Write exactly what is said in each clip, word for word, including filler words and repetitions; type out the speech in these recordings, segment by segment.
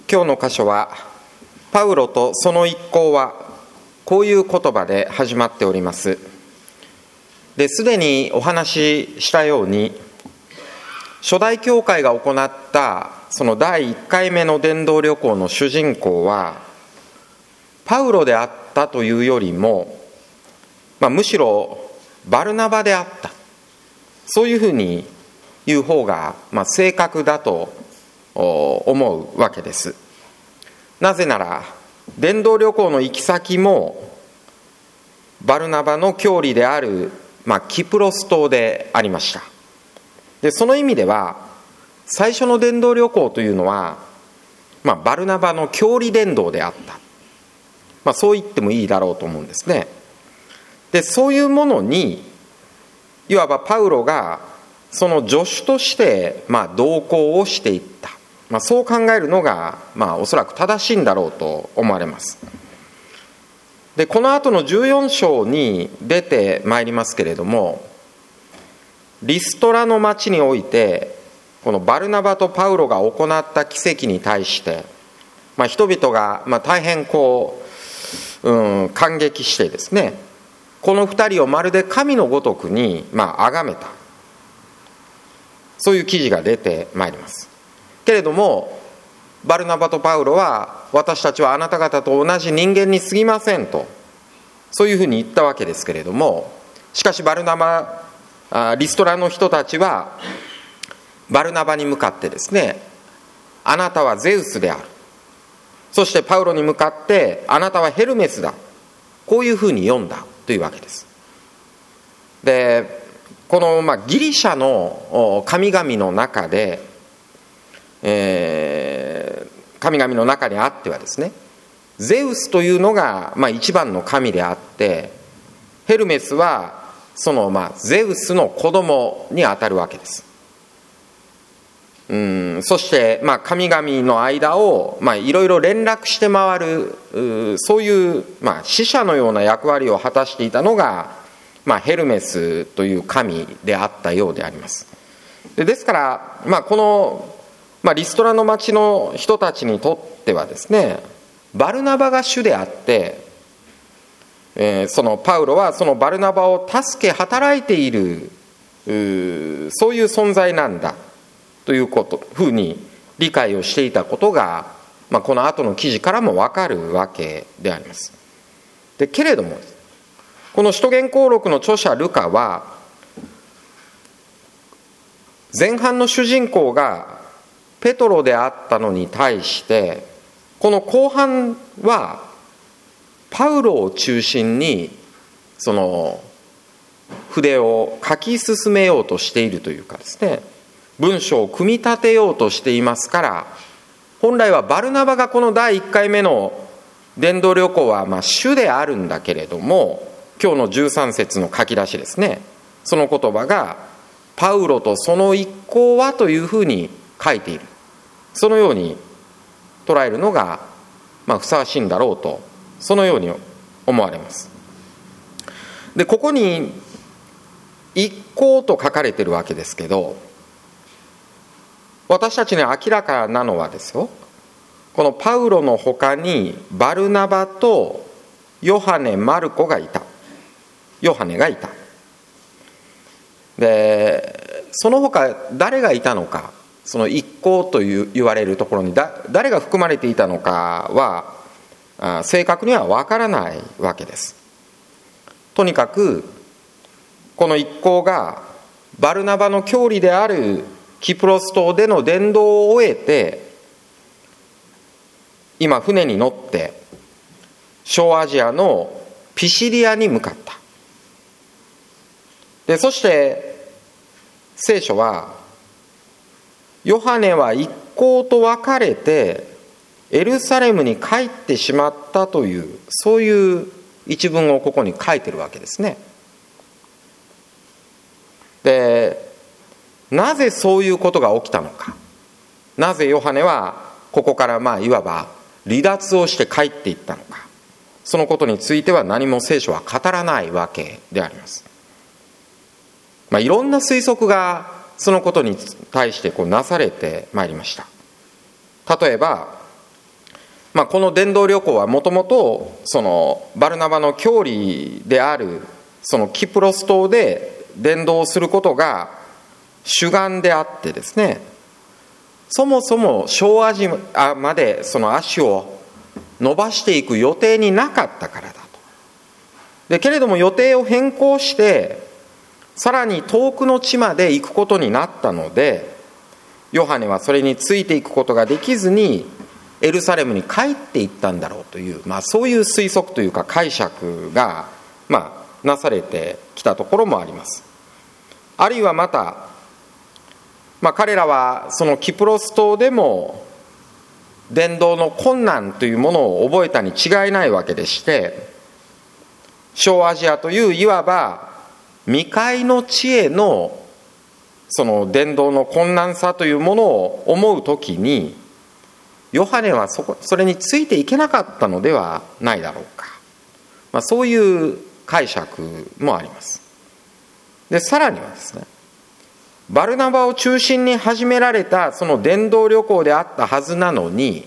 今日の箇所はパウロとその一行はこういう言葉で始まっております。ですでにお話ししたように、初代教会が行ったそのだいいっかいめの伝道旅行の主人公はパウロであったというよりも、まあ、むしろバルナバであった、そういうふうに言う方がまあ正確だと思うわけです。なぜなら伝道旅行の行き先もバルナバの郷里である、まあ、キプロス島でありました。でその意味では最初の伝道旅行というのは、まあ、バルナバの郷里伝道であった、まあ、そう言ってもいいだろうと思うんですね。でそういうものにいわばパウロがその助手として、まあ、同行をしていった、まあ、そう考えるのが、まあ、おそらく正しいんだろうと思われます。でこの後のじゅうよん章に出てまいりますけれども、リストラの町においてこのバルナバとパウロが行った奇跡に対して、まあ、人々がまあ大変こう、うん、感激してですね、この二人をまるで神のごとくにまあ崇めた、そういう記事が出てまいります。けれどもバルナバとパウロは、私たちはあなた方と同じ人間に過ぎませんと、そういうふうに言ったわけですけれども、しかしバルナバリストラの人たちはバルナバに向かってですね、あなたはゼウスである、そしてパウロに向かってあなたはヘルメスだ、こういうふうに読んだというわけです。でこの、まあ、ギリシャの神々の中で、えー、神々の中にあってはですね、ゼウスというのが、まあ、一番の神であって、ヘルメスはその、まあ、ゼウスの子供にあたるわけです。うんそして、まあ、神々の間をいろいろ連絡して回る、そういう、まあ、使者のような役割を果たしていたのが、まあ、ヘルメスという神であったようであります。でですから、まあ、この、まあ、リストラの町の人たちにとってはですね、バルナバが主であって、えー、そのパウロはそのバルナバを助け働いている、うそういう存在なんだということふうに理解をしていたことが、まあ、この後の記事からも分かるわけであります。でけれどもこの使徒言行録の著者ルカは、前半の主人公がペトロであったのに対して、この後半はパウロを中心にその筆を書き進めようとしているというかですね、文章を組み立てようとしていますから、本来はバルナバがこのだいいっかいめの伝道旅行はまあ主であるんだけれども、今日のじゅうさん節の書き出しですね、その言葉がパウロとその一行はというふうに書いている、そのように捉えるのがまあふさわしいんだろうと、そのように思われます。でここに一行と書かれているわけですけど、私たちに明らかなのはですよ、このパウロの他にバルナバとヨハネ、マルコがいた、ヨハネがいた。でその他誰がいたのか、その一行という言われるところにだ誰が含まれていたのかは正確には分からないわけです。とにかくこの一行がバルナバの郷里であるキプロス島での伝道を終えて、今船に乗って小アジアのピシディアに向かった。でそして聖書は、ヨハネは一行と別れてエルサレムに帰ってしまったという、そういう一文をここに書いてるわけですね。でなぜそういうことが起きたのか、なぜヨハネはここからまあいわば離脱をして帰っていったのか、そのことについては何も聖書は語らないわけであります。まあ、いろんな推測がそのことに対してこうなされてまいりました。例えばまあ、この伝道旅行はもともとそのバルナバの郷里であるそのキプロス島で伝道することが主眼であってですね、そもそも小アジアまでその足を伸ばしていく予定になかったからだと。でけれども予定を変更してさらに遠くの地まで行くことになったので、ヨハネはそれについていくことができずにエルサレムに帰っていったんだろうという、まあ、そういう推測というか解釈が、まあ、なされてきたところもあります。あるいはまた、まあ、彼らはそのキプロス島でも伝道の困難というものを覚えたに違いないわけでして、小アジアといういわば未開の地へのその伝道の困難さというものを思うときに、ヨハネはそこそれについていけなかったのではないだろうか、まあ、そういう解釈もあります。でさらにはですね、バルナバを中心に始められたその伝道旅行であったはずなのに、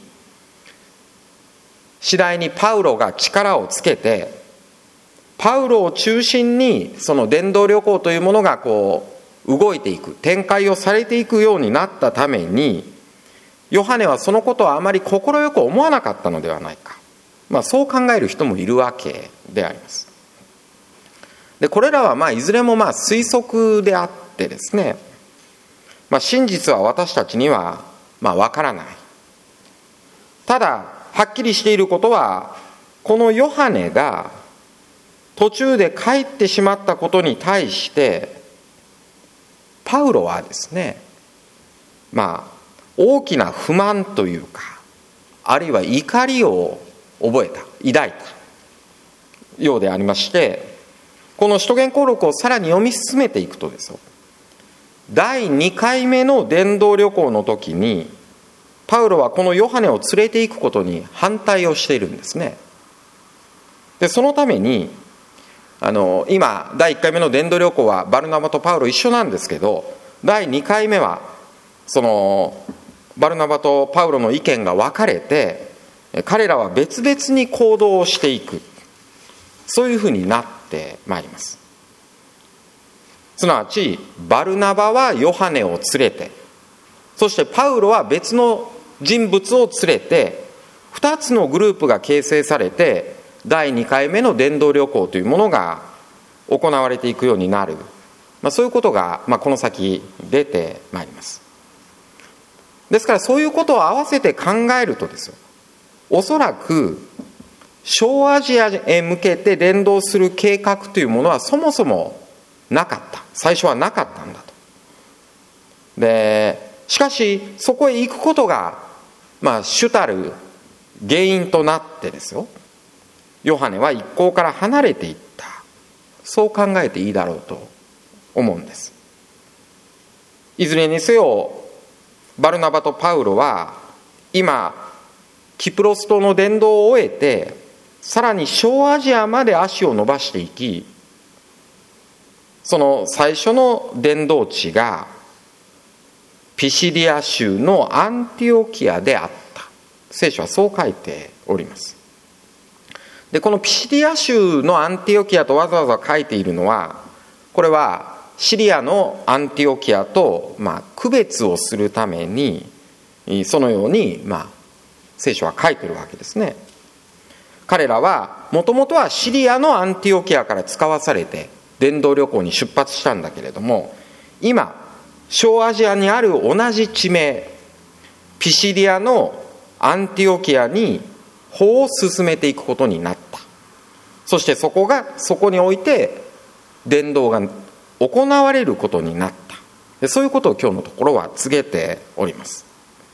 次第にパウロが力をつけて、パウロを中心にその伝道旅行というものがこう動いていく、展開をされていくようになったために、ヨハネはそのことをあまり快く思わなかったのではないか、まあ、そう考える人もいるわけであります。でこれらはまあいずれもまあ推測であってですね、まあ、真実は私たちにはまあ分からない。ただはっきりしていることは、このヨハネが途中で帰ってしまったことに対してパウロはですね、まあ大きな不満というか、あるいは怒りを覚えた、抱いたようでありまして、この使徒言行録をさらに読み進めていくとですよ、だいにかいめの伝道旅行の時にパウロはこのヨハネを連れて行くことに反対をしているんですね。でそのためにあの今だいいっかいめの伝道旅行はバルナバとパウロ一緒なんですけど、だいにかいめはそのバルナバとパウロの意見が分かれて、彼らは別々に行動をしていく、そういうふうになってまいります。すなわちバルナバはヨハネを連れて、そしてパウロは別の人物を連れて、ふたつのグループが形成されてだいにかいめの伝道旅行というものが行われていくようになる、まあ、そういうことが、まあ、この先出てまいります。ですからそういうことを合わせて考えるとですよ、おそらく小アジアへ向けて伝道する計画というものはそもそもなかった、最初はなかったんだと。でしかしそこへ行くことが、まあ、主たる原因となってですよ、ヨハネは一行から離れていった、そう考えていいだろうと思うんです。いずれにせよバルナバとパウロは今キプロス島の伝道を終えて、さらに小アジアまで足を伸ばしていき、その最初の伝道地がピシディア州のアンティオキアであった、聖書はそう書いております。でこのピシディア州のアンティオキアとわざわざ書いているのは、これはシリアのアンティオキアと、まあ、区別をするためにそのように、まあ、聖書は書いているわけですね。彼らはもともとはシリアのアンティオキアから使わされて伝道旅行に出発したんだけれども、今小アジアにある同じ地名ピシディアのアンティオキアに歩を進めていくことになった。そしてそこがそこにおいて伝道が行われることになった。でそういうことを今日のところは告げております。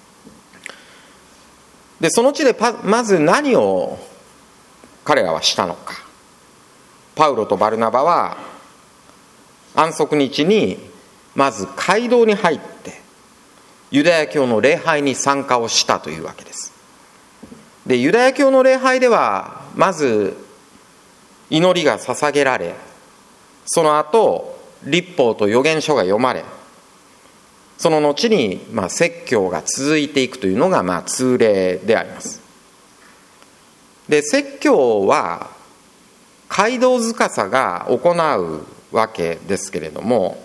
でその地でパまず何を彼らはしたのか。パウロとバルナバは安息日にまず街道に入ってユダヤ教の礼拝に参加をしたというわけです。でユダヤ教の礼拝ではまず祈りが捧げられ、その後律法と預言書が読まれ、その後にまあ説教が続いていくというのがまあ通例であります。 で、説教は街道司が行うわけですけれども、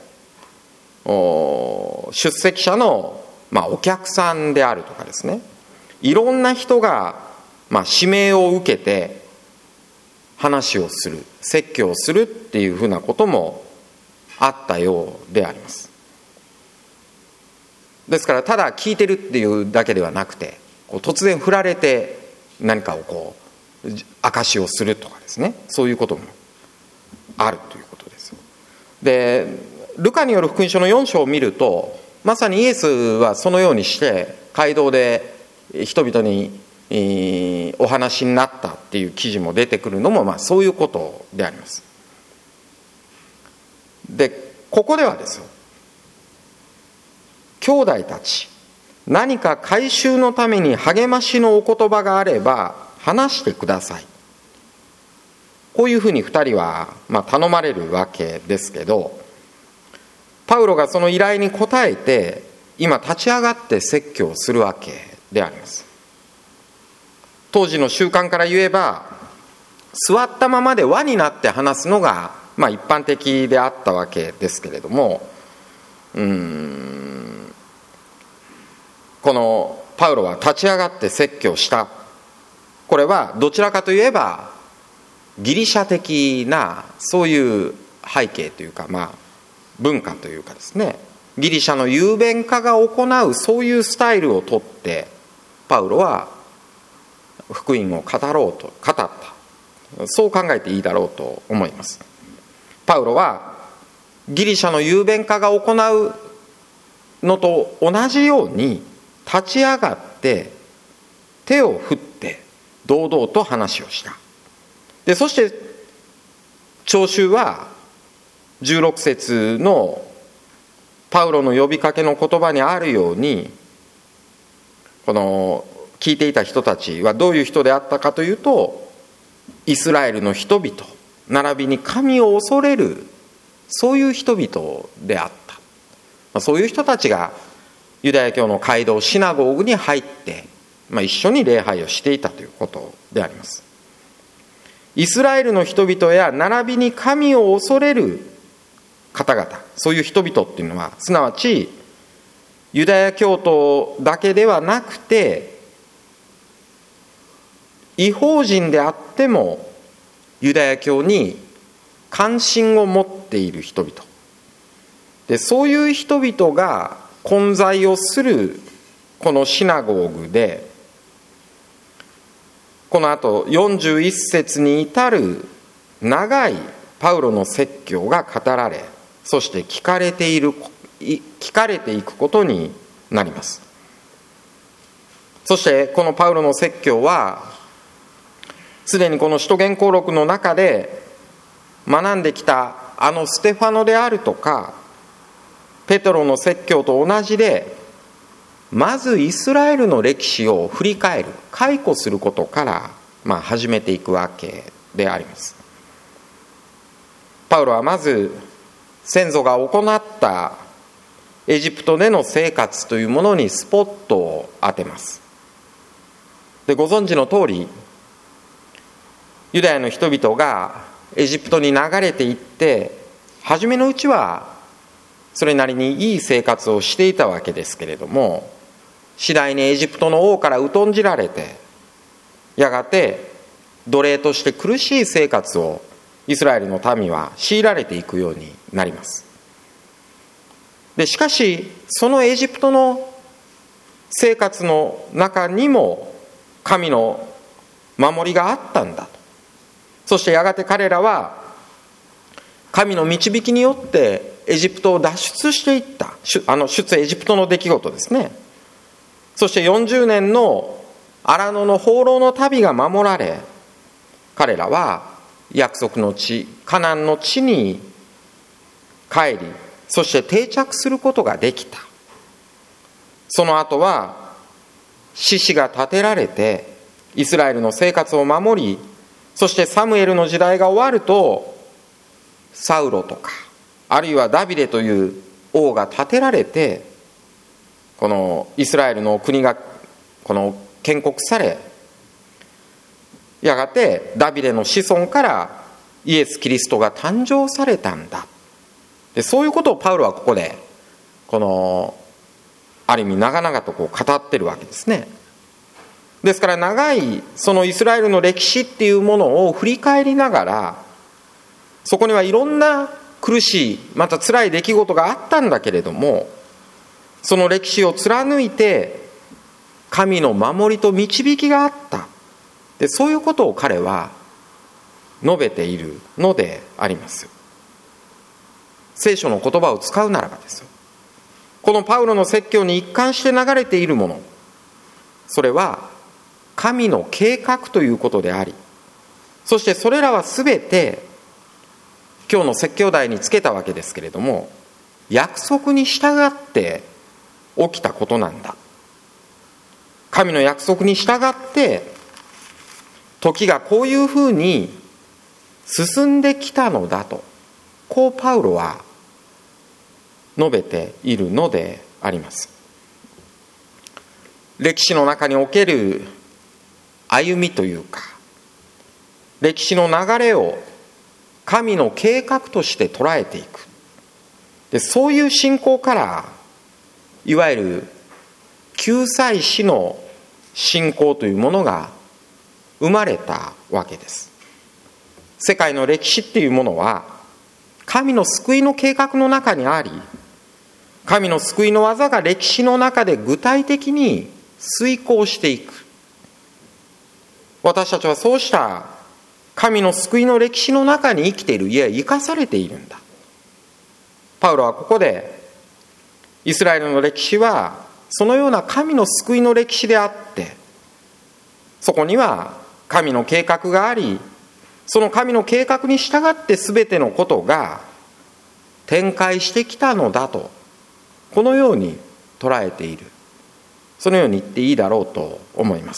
出席者の、まあ、お客さんであるとかですね、いろんな人が、まあ、指名を受けて話をする、説教をするっていうふうなこともあったようであります。ですからただ聞いてるっていうだけではなくて、こう突然振られて何かをこう証しをするとかですね、そういうこともあるということです。で、ルカによる福音書のよん章を見ると、まさにイエスはそのようにして街道で人々にお話になったっていう記事も出てくるのも、まあそういうことであります。で、ここではですよ、兄弟たち、何か改宗のために励ましのお言葉があれば話してください、こういうふうに二人はまあ頼まれるわけですけど、パウロがその依頼に応えて今立ち上がって説教をするわけであります。当時の習慣から言えば、座ったままで輪になって話すのがまあ一般的であったわけですけれども、うーんこのパウロは立ち上がって説教した。これはどちらかといえばギリシャ的なそういう背景というか、まあ文化というかですね、ギリシャの雄弁家が行うそういうスタイルをとってパウロは福音を語ろうと語った、そう考えていいだろうと思います。パウロはギリシャの雄弁家が行うのと同じように立ち上がって手を振って堂々と話をした。で、そして聴衆はじゅうろく節のパウロの呼びかけの言葉にあるように、この聞いていた人たちはどういう人であったかというと、イスラエルの人々並びに神を恐れる、そういう人々であった。そういう人たちがユダヤ教の街道シナゴーグに入って、まあ、一緒に礼拝をしていたということであります。イスラエルの人々や並びに神を恐れる方々、そういう人々っていうのはすなわちユダヤ教徒だけではなくて、異邦人であってもユダヤ教に関心を持っている人々で、そういう人々が混在をするこのシナゴーグで、このあとよんじゅういち節に至る長いパウロの説教が語られ、そして聞かれている聞かれていくことになります。そしてこのパウロの説教はすでにこの使徒言行録の中で学んできたあのステファノであるとかペトロの説教と同じで、まずイスラエルの歴史を振り返る、回顧することから、まあ、始めていくわけであります。パウロはまず先祖が行ったエジプトでの生活というものにスポットを当てます。で、ご存知の通り、ユダヤの人々がエジプトに流れていって、初めのうちはそれなりにいい生活をしていたわけですけれども、次第にエジプトの王から疎んじられて、やがて奴隷として苦しい生活をイスラエルの民は強いられていくようになります。でしかしそのエジプトの生活の中にも神の守りがあったんだと。そしてやがて彼らは神の導きによってエジプトを脱出していった、あの出エジプトの出来事ですね。そしてよんじゅうねんの荒野の放浪の旅が守られ、彼らは約束の地カナンの地に帰り、そして定着することができた。その後は獅子が立てられてイスラエルの生活を守り、そしてサムエルの時代が終わるとサウロとかあるいはダビデという王が立てられて、このイスラエルの国がこの建国され、 やがてダビデの子孫からイエス・キリストが誕生されたんだ。でそういうことをパウロはここでこのある意味長々とこう語ってるわけですね。ですから長いそのイスラエルの歴史っていうものを振り返りながら、そこにはいろんな苦しいまた辛い出来事があったんだけれども、その歴史を貫いて神の守りと導きがあった。でそういうことを彼は述べているのであります。聖書の言葉を使うならばですよ、このパウロの説教に一貫して流れているもの、それは神の計画ということであり、そしてそれらはすべて今日の説教題につけたわけですけれども、約束に従って起きたことなんだ。神の約束に従って時がこういうふうに進んできたのだと、こうパウロは述べているのであります。歴史の中における歩みというか、歴史の流れを神の計画として捉えていく。でそういう信仰から、いわゆる救済主の信仰というものが生まれたわけです。世界の歴史っていうものは神の救いの計画の中にあり、神の救いの技が歴史の中で具体的に遂行していく。私たちはそうした神の救いの歴史の中に生きている、いや生かされているんだ。パウロはここでイスラエルの歴史はそのような神の救いの歴史であって、そこには神の計画があり、その神の計画に従って全てのことが展開してきたのだと、このように捉えている、そのように言っていいだろうと思います。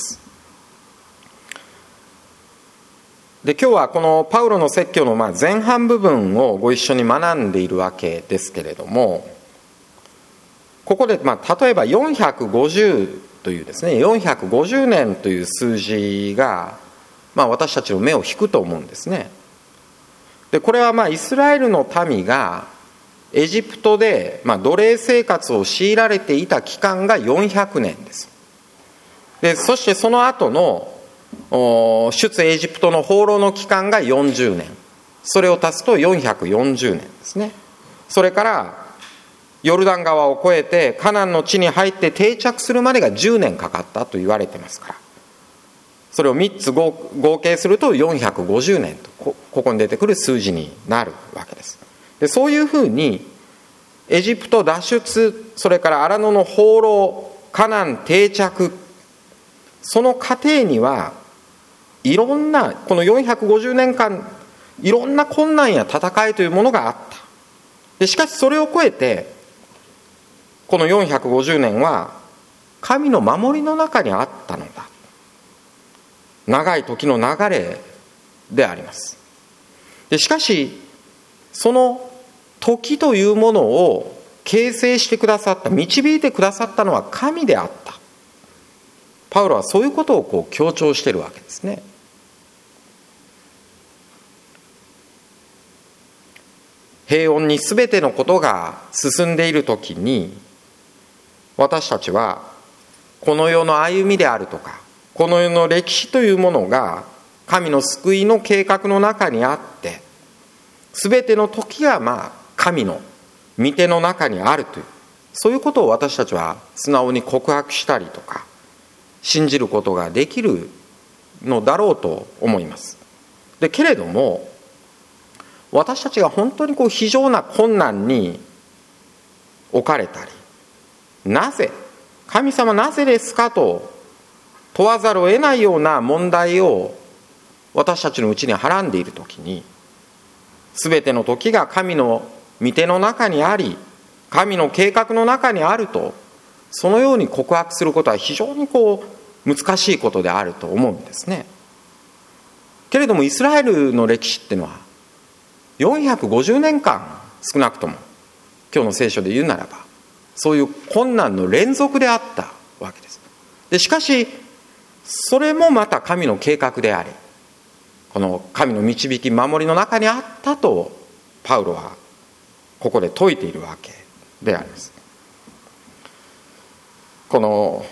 で今日はこのパウロの説教のまあ前半部分をご一緒に学んでいるわけですけれども、ここでまあ例えばよんひゃくごじゅうというですね、よんひゃくごじゅうねんという数字がまあ私たちの目を引くと思うんですね。でこれはまあイスラエルの民がエジプトでまあ奴隷生活を強いられていた期間がよんひゃくねんです。でそしてその後の出エジプトの放浪の期間がよんじゅうねん、それを足すとよんひゃくよんじゅうねんですね。それからヨルダン川を越えてカナンの地に入って定着するまでがじゅうねんかかったと言われてますから、それをみっつ合計するとよんひゃくごじゅうねんと こ, ここに出てくる数字になるわけです。でそういうふうにエジプト脱出、それから荒野の放浪、カナン定着、その過程にはいろんな、このよんひゃくごじゅうねんかんいろんな困難や戦いというものがあった。でしかしそれを超えてこのよんひゃくごじゅうねんは神の守りの中にあったのだ。長い時の流れであります。でしかしその時というものを形成してくださった、導いてくださったのは神であった。パウロはそういうことをこう強調しているわけですね。平穏に全てのことが進んでいるときに、私たちはこの世の歩みであるとか、この世の歴史というものが神の救いの計画の中にあって、全ての時がまあ神の御手の中にあるという、そういうことを私たちは素直に告白したりとか信じることができるのだろうと思います。でけれども、私たちが本当にこう非常な困難に置かれたり、なぜ神様なぜですかと問わざるを得ないような問題を私たちのうちにはらんでいるときに、すべての時が神の御手の中にあり、神の計画の中にあると、そのように告白することは非常にこう難しいことであると思うんですね。けれどもイスラエルの歴史っていうのはよんひゃくごじゅうねんかん、少なくとも今日の聖書で言うならばそういう困難の連続であったわけです。でしかしそれもまた神の計画であり、 この神の導き守りの中にあったとパウロはここで説いているわけであります。この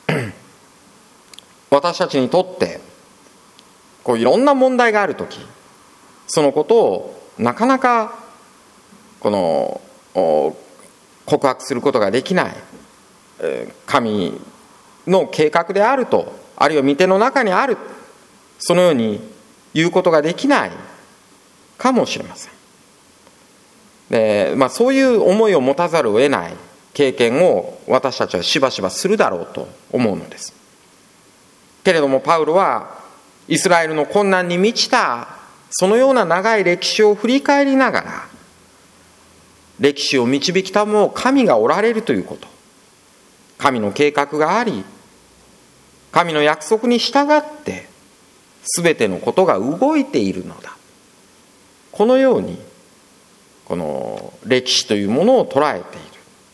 私たちにとってこういろんな問題があるとき、そのことをなかなかこの告白することができない、神の計画であると、あるいは御手の中にある、そのように言うことができないかもしれません。で、まあ、そういう思いを持たざるを得ない経験を私たちはしばしばするだろうと思うのです。けれどもパウロはイスラエルの困難に満ちたそのような長い歴史を振り返りながら、歴史を導きたも神がおられるということ、神の計画があり、神の約束に従って全てのことが動いているのだ、このようにこの歴史というものを捉えている、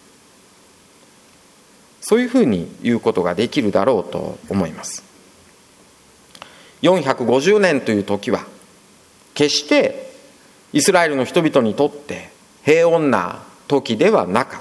そういうふうに言うことができるだろうと思います。よんひゃくごじゅうねんという時は決してイスラエルの人々にとって平穏な時ではなかった。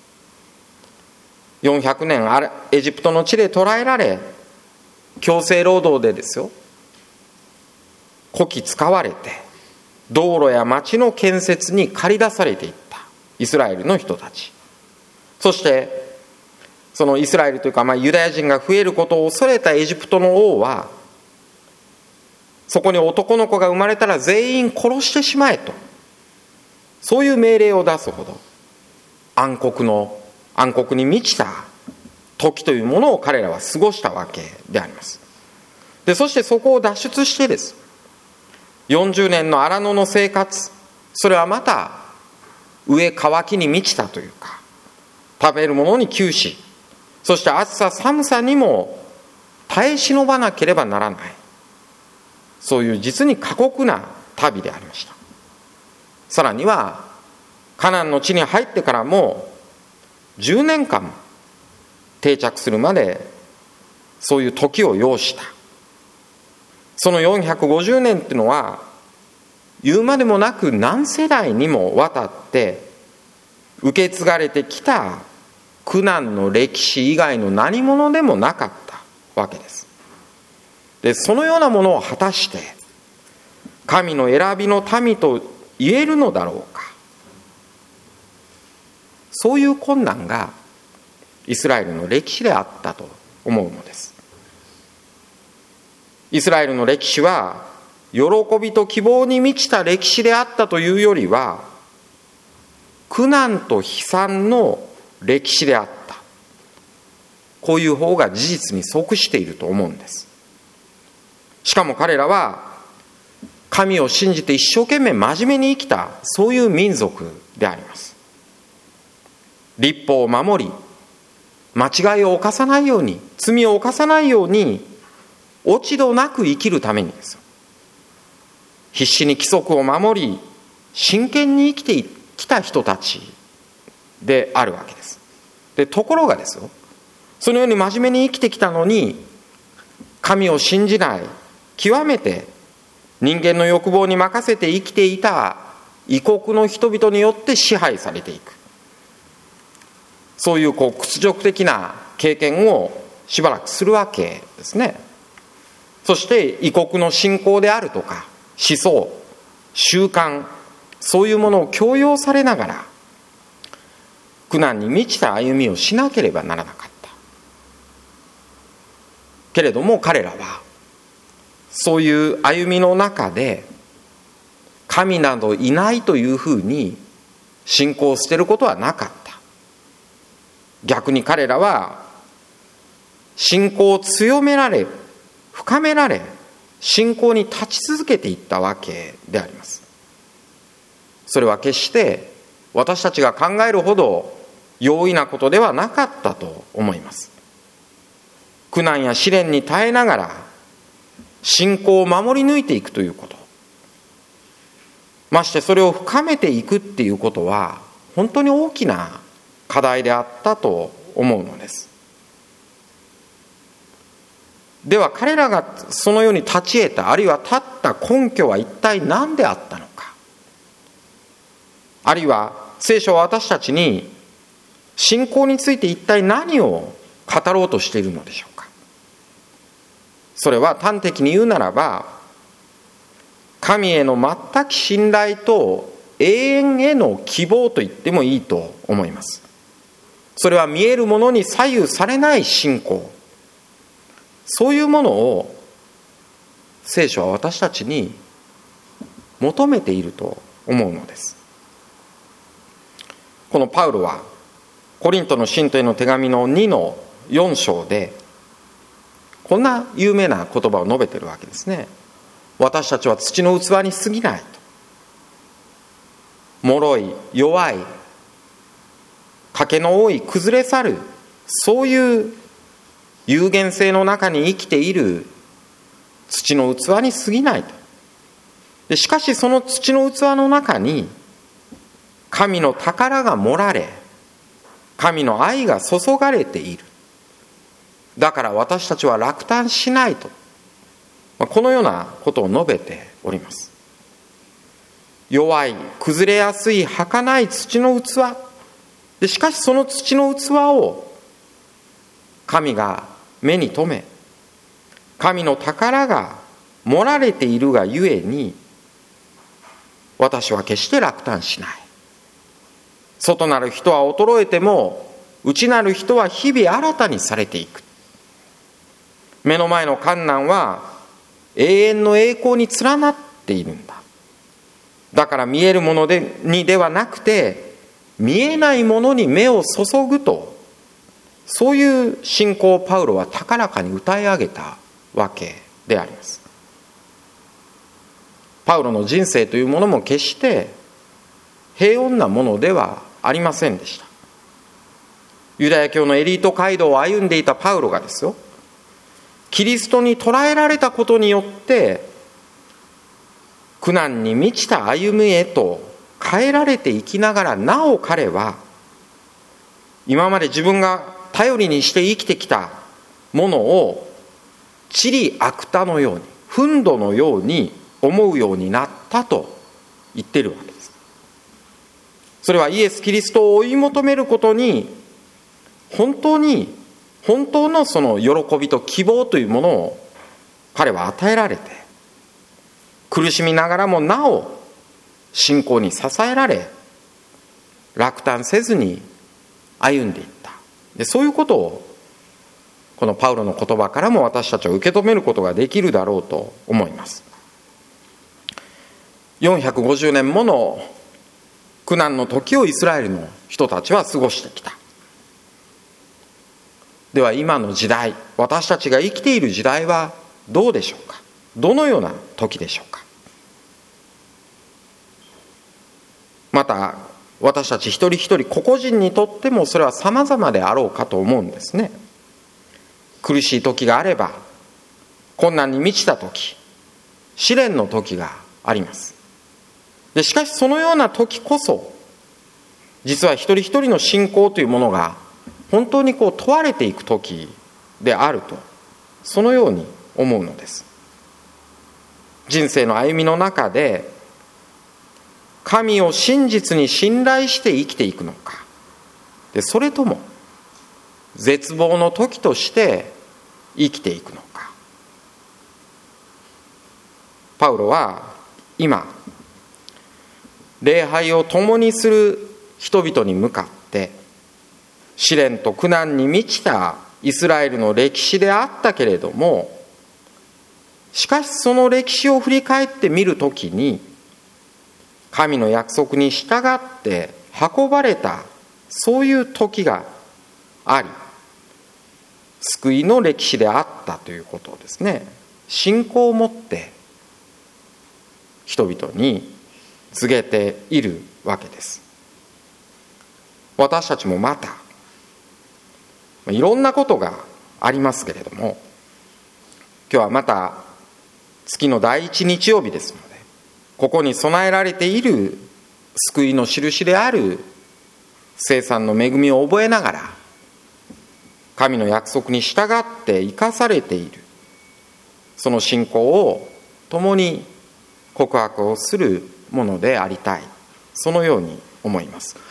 よんひゃくねんエジプトの地で捕らえられ、強制労働でですよ、こき使われて道路や町の建設に駆り出されていったイスラエルの人たち、そしてそのイスラエルというか、まあ、ユダヤ人が増えることを恐れたエジプトの王は、そこに男の子が生まれたら全員殺してしまえと、そういう命令を出すほど暗黒の暗黒に満ちた時というものを彼らは過ごしたわけであります。で、そしてそこを脱出してです、よんじゅうねんの荒野の生活、それはまた飢え渇きに満ちたというか、食べるものに窮し、そして暑さ寒さにも耐え忍ばなければならない、そういう実に過酷な旅でありました。さらにはカナンの地に入ってからもじゅうねんかん定着するまでそういう時を要した。そのよんひゃくごじゅうねんっていうのは言うまでもなく何世代にもわたって受け継がれてきた苦難の歴史以外の何者でもなかったわけです。で、そのようなものを果たして神の選びの民と言えるのだろうか。そういう困難がイスラエルの歴史であったと思うのです。イスラエルの歴史は喜びと希望に満ちた歴史であったというよりは、苦難と悲惨の歴史であった、こういう方が事実に即していると思うんです。しかも彼らは神を信じて一生懸命真面目に生きた、そういう民族であります。律法を守り、間違いを犯さないように、罪を犯さないように落ち度なく生きるためにですよ、必死に規則を守り真剣に生きてきた人たちであるわけです。で、ところがですよ、そのように真面目に生きてきたのに、神を信じない、極めて人間の欲望に任せて生きていた異国の人々によって支配されていく、そういうこう屈辱的な経験をしばらくするわけですね。そして異国の信仰であるとか思想、習慣、そういうものを強要されながら苦難に満ちた歩みをしなければならなかった。けれども彼らはそういう歩みの中で神などいないというふうに信仰を捨てることはなかった。逆に彼らは信仰を強められ、深められ、信仰に立ち続けていったわけであります。それは決して私たちが考えるほど容易なことではなかったと思います。苦難や試練に耐えながら信仰を守り抜いていくということ、ましてそれを深めていくっていうことは本当に大きな課題であったと思うのです。 では彼らがそのように立ち得た、あるいは立った根拠は一体何であったのか。あるいは聖書は私たちに信仰について一体何を語ろうとしているのでしょうか。それは端的に言うならば、神への全く信頼と永遠への希望と言ってもいいと思います。それは見えるものに左右されない信仰、そういうものを聖書は私たちに求めていると思うのです。このパウロはコリントの信徒への手紙のにのよん章でこんな有名な言葉を述べているわけですね。私たちは土の器に過ぎないと。脆い、弱い、賭けの多い、崩れ去る、そういう有限性の中に生きている土の器に過ぎないと。でしかしその土の器の中に神の宝が盛られ、神の愛が注がれている。だから私たちは落胆しないと、このようなことを述べております。弱い、崩れやすい、儚い土の器で、しかしその土の器を神が目に留め、神の宝が盛られているがゆえに、私は決して落胆しない。外なる人は衰えても、内なる人は日々新たにされていく。目の前の患難は永遠の栄光に連なっているんだ。だから見えるものでにではなくて、見えないものに目を注ぐと、そういう信仰をパウロは高らかに歌い上げたわけであります。パウロの人生というものも決して平穏なものではありませんでした。ユダヤ教のエリート街道を歩んでいたパウロがですよ、キリストに捕らえられたことによって苦難に満ちた歩みへと変えられていきながら、なお彼は今まで自分が頼りにして生きてきたものを塵芥田のように、糞土のように思うようになったと言っているわけです。それはイエス・キリストを追い求めることに本当に本当のその喜びと希望というものを彼は与えられて、苦しみながらもなお信仰に支えられ、落胆せずに歩んでいった。でそういうことをこのパウロの言葉からも私たちは受け止めることができるだろうと思います。よんひゃくごじゅうねんもの苦難の時をイスラエルの人たちは過ごしてきた。では今の時代、私たちが生きている時代はどうでしょうか。どのような時でしょうか。また私たち一人一人個々人にとってもそれは様々であろうかと思うんですね。苦しい時があれば、困難に満ちた時、試練の時があります。でしかしそのような時こそ、実は一人一人の信仰というものが本当にこう問われていく時であると、そのように思うのです。人生の歩みの中で神を真実に信頼して生きていくのか、でそれとも絶望の時として生きていくのか。パウロは今礼拝を共にする人々に向かって試練と苦難に満ちたイスラエルの歴史であったけれども、しかしその歴史を振り返ってみるときに、神の約束に従って運ばれたそういう時があり、救いの歴史であったということをですね、信仰を持って人々に告げているわけです。私たちもまたいろんなことがありますけれども、今日はまた月の第一日曜日ですので、ここに備えられている救いの印である聖餐の恵みを覚えながら、神の約束に従って生かされているその信仰を共に告白をするものでありたい、そのように思います。